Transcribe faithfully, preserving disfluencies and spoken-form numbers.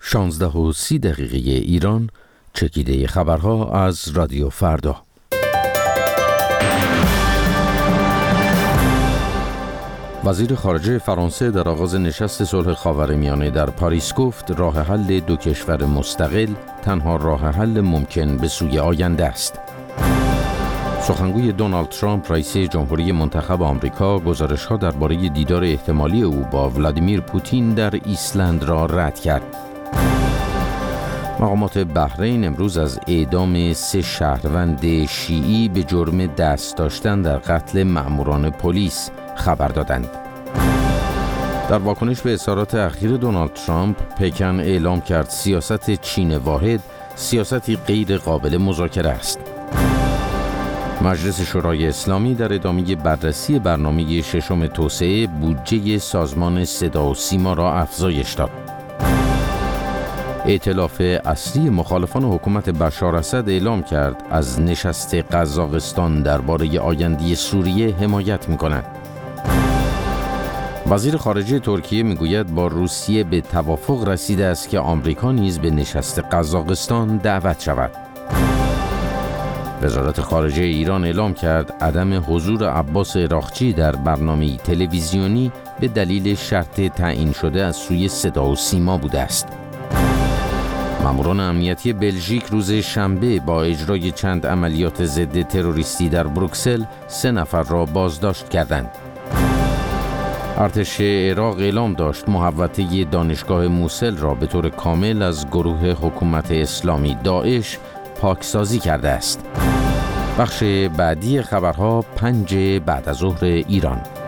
شانزده و سی دقیقه ایران، چکیده خبرها از رادیو فردا. وزیر خارجه فرانسه در آغاز نشست صلح خاورمیانه در پاریس گفت راه حل دو کشور مستقل تنها راه حل ممکن به سوی آینده است. سخنگوی دونالد ترامپ رئیس جمهوری منتخب آمریکا گزارش‌ها درباره دیدار احتمالی او با ولادیمیر پوتین در ایسلند را رد کرد. مقامات بحرین امروز از اعدام سه شهروند شیعی به جرم دست داشتن در قتل مأموران پلیس خبر دادند. در واکنش به اظهارات اخیر دونالد ترامپ، پکن اعلام کرد سیاست چین واحد سیاستی غیر قابل مذاکره است. مجلس شورای اسلامی در ادامه بررسی برنامه ششم توسعه بودجه سازمان صدا و سیما را افزایش داد. ائتلاف اصلی مخالفان حکومت بشار اسد اعلام کرد از نشست قزاقستان درباره آینده سوریه حمایت می‌کند. وزیر خارجه ترکیه میگوید با روسیه به توافق رسیده است که آمریکا نیز به نشست قزاقستان دعوت شود. وزارت خارجه ایران اعلام کرد عدم حضور عباس عراقچی در برنامه تلویزیونی به دلیل شرط تعیین شده از سوی صدا و سیما بوده است. ماموران امنیتی بلژیک روز شنبه با اجرای چند عملیات ضد تروریستی در بروکسل سه نفر را بازداشت کردند. ارتش عراق اعلام داشت محوطه دانشگاه موسل را به طور کامل از گروه حکومت اسلامی داعش پاکسازی کرده است. بخش بعدی خبرها پنج بعد از ظهر ایران.